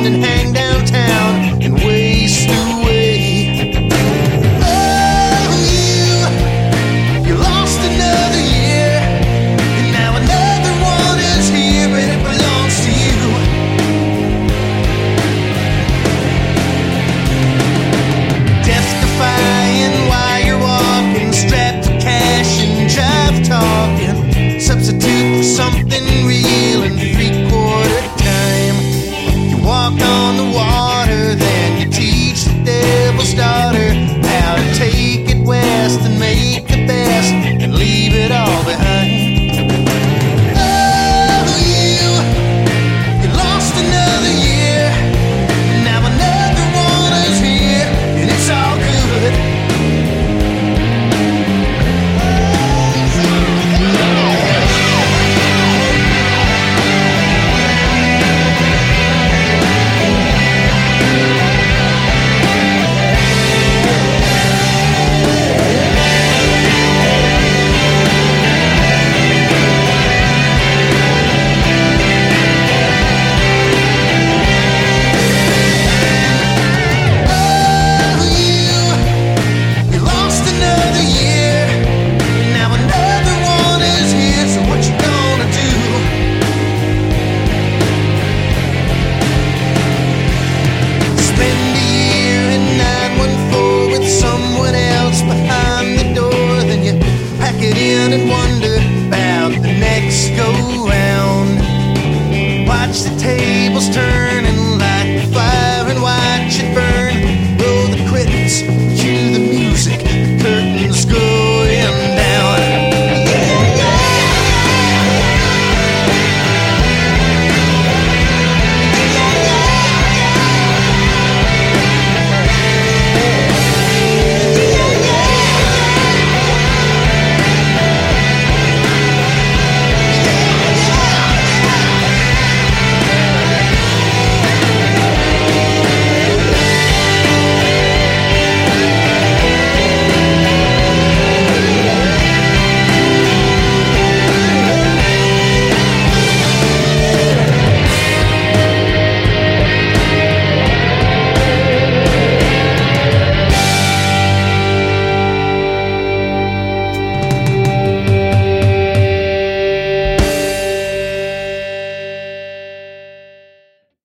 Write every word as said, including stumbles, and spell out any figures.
and hang downtown and waste away. Oh, you, you lost another year, and now another one is here, but it belongs to you. Death-defying while you're walking, strapped to cash and jive talking. Substitute for something real and three-quarter time. You walk on the water, then you teach the devil's daughter how to take it west and make